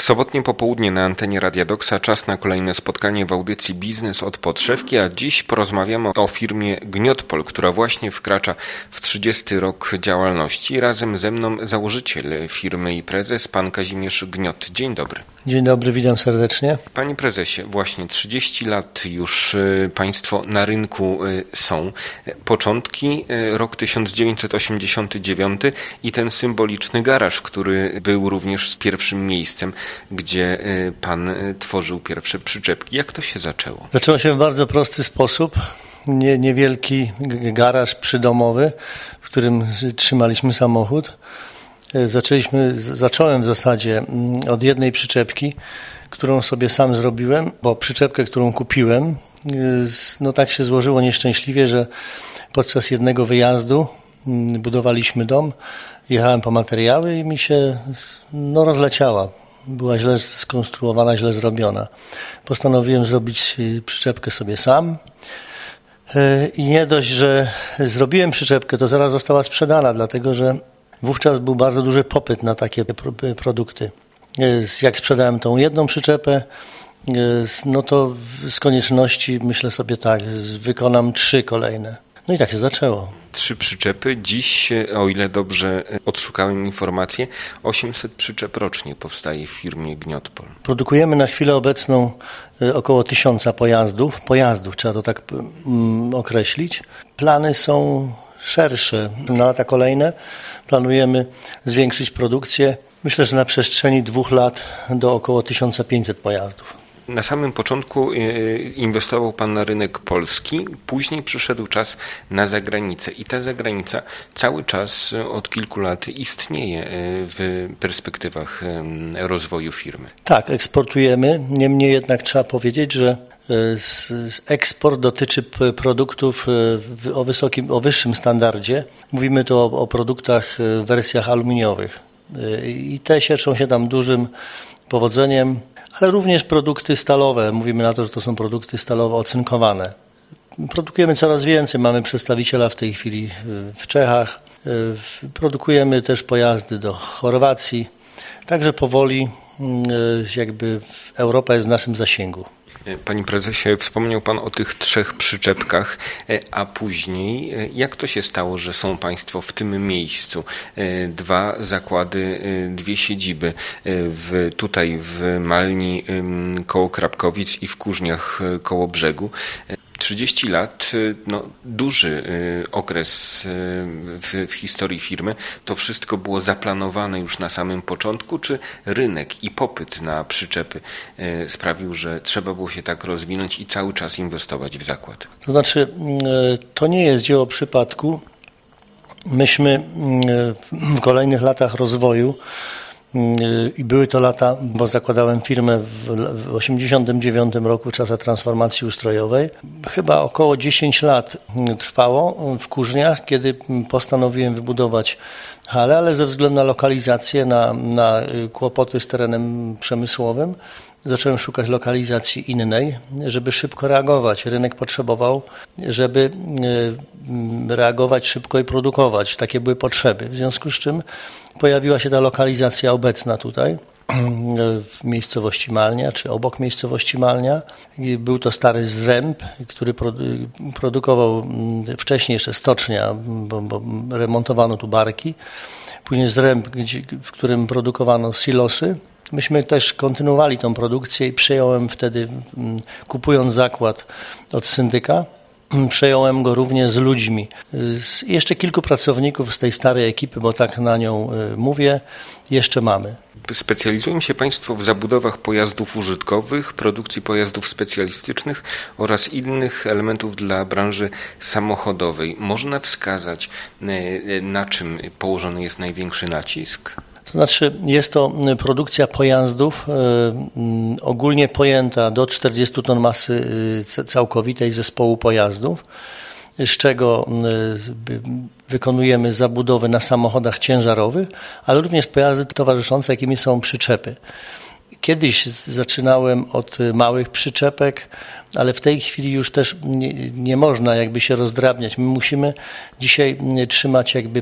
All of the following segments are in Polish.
Sobotnie popołudnie na antenie Radia Doksa, czas na kolejne spotkanie w audycji Biznes od podszewki, a dziś porozmawiamy o firmie Gniotpol, która właśnie wkracza w 30. rok działalności. Razem ze mną założyciel firmy i prezes, pan Kazimierz Gniot. Dzień dobry. Dzień dobry, witam serdecznie. Panie prezesie, właśnie 30 lat już państwo na rynku są. Początki, rok 1989 i ten symboliczny garaż, który był również pierwszym miejscem, gdzie pan tworzył pierwsze przyczepki. Jak to się zaczęło? Zaczęło się w bardzo prosty sposób. Garaż przydomowy, w którym trzymaliśmy samochód. Zacząłem w zasadzie od jednej przyczepki, którą sobie sam zrobiłem, bo przyczepkę, którą kupiłem, no tak się złożyło nieszczęśliwie, że podczas jednego wyjazdu budowaliśmy dom, jechałem po materiały i mi się rozleciała. Była źle skonstruowana, źle zrobiona. Postanowiłem zrobić przyczepkę sobie sam. I nie dość, że zrobiłem przyczepkę, to zaraz została sprzedana, dlatego że wówczas był bardzo duży popyt na takie produkty. Jak sprzedałem tą jedną przyczepę, no to z konieczności myślę sobie tak, wykonam 3 kolejne. No i tak się zaczęło. 3 przyczepy. Dziś, o ile dobrze odszukałem informacje, 800 przyczep rocznie powstaje w firmie Gniotpol. Produkujemy na chwilę obecną około 1000 pojazdów, trzeba to tak określić. Plany są szersze. Na lata kolejne planujemy zwiększyć produkcję. Myślę, że na przestrzeni 2 lat do około 1500 pojazdów. Na samym początku inwestował pan na rynek polski, później przyszedł czas na zagranicę i ta zagranica cały czas od kilku lat istnieje w perspektywach rozwoju firmy. Tak, eksportujemy, niemniej jednak trzeba powiedzieć, że eksport dotyczy produktów o wyższym standardzie. Mówimy tu o produktach w wersjach aluminiowych i te cieszą się tam dużym powodzeniem, ale również produkty stalowe. Mówimy na to, że to są produkty stalowe ocynkowane. Produkujemy coraz więcej. Mamy przedstawiciela w tej chwili w Czechach. Produkujemy też pojazdy do Chorwacji. Także powoli jakby Europa jest w naszym zasięgu. Panie prezesie, wspomniał pan o tych 3 przyczepkach, a później jak to się stało, że są państwo w tym miejscu? 2 zakłady, 2 siedziby, tutaj w Malni koło Krapkowic i w Kurzniach koło Brzegu. 30 lat, duży okres w historii firmy. To wszystko było zaplanowane już na samym początku, czy rynek i popyt na przyczepy sprawił, że trzeba było się tak rozwinąć i cały czas inwestować w zakład? To znaczy, to nie jest dzieło przypadku. Myśmy w kolejnych latach rozwoju i były to lata, bo zakładałem firmę w 1989 roku w czasach transformacji ustrojowej. Chyba około 10 lat trwało w Kurzniach, kiedy postanowiłem wybudować halę, ale ze względu na lokalizację, na kłopoty z terenem przemysłowym, zacząłem szukać lokalizacji innej, żeby szybko reagować. Rynek potrzebował, żeby reagować szybko i produkować. Takie były potrzeby. W związku z czym pojawiła się ta lokalizacja obecna tutaj, w miejscowości Malnia, czy obok miejscowości Malnia. Był to stary zręb, który produkował wcześniej jeszcze stocznia, bo remontowano tu barki. Później zręb, w którym produkowano silosy. Myśmy też kontynuowali tą produkcję i przejąłem wtedy, kupując zakład od syndyka, przejąłem go również z ludźmi. Jeszcze kilku pracowników z tej starej ekipy, bo tak na nią mówię, jeszcze mamy. Specjalizują się państwo w zabudowach pojazdów użytkowych, produkcji pojazdów specjalistycznych oraz innych elementów dla branży samochodowej. Można wskazać, na czym położony jest największy nacisk? To znaczy jest to produkcja pojazdów ogólnie pojęta do 40 ton masy całkowitej zespołu pojazdów, z czego wykonujemy zabudowy na samochodach ciężarowych, ale również pojazdy towarzyszące, jakimi są przyczepy. Kiedyś zaczynałem od małych przyczepek, ale w tej chwili już też nie można jakby się rozdrabniać. My musimy dzisiaj trzymać jakby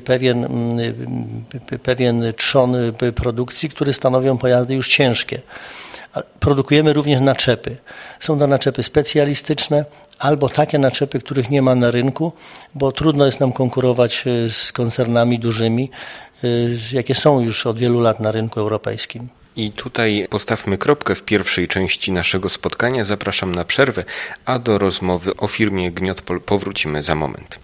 pewien trzon produkcji, który stanowią pojazdy już ciężkie. Produkujemy również naczepy. Są to naczepy specjalistyczne albo takie naczepy, których nie ma na rynku, bo trudno jest nam konkurować z koncernami dużymi, jakie są już od wielu lat na rynku europejskim. I tutaj postawmy kropkę w pierwszej części naszego spotkania. Zapraszam na przerwę, a do rozmowy o firmie Gniotpol powrócimy za moment.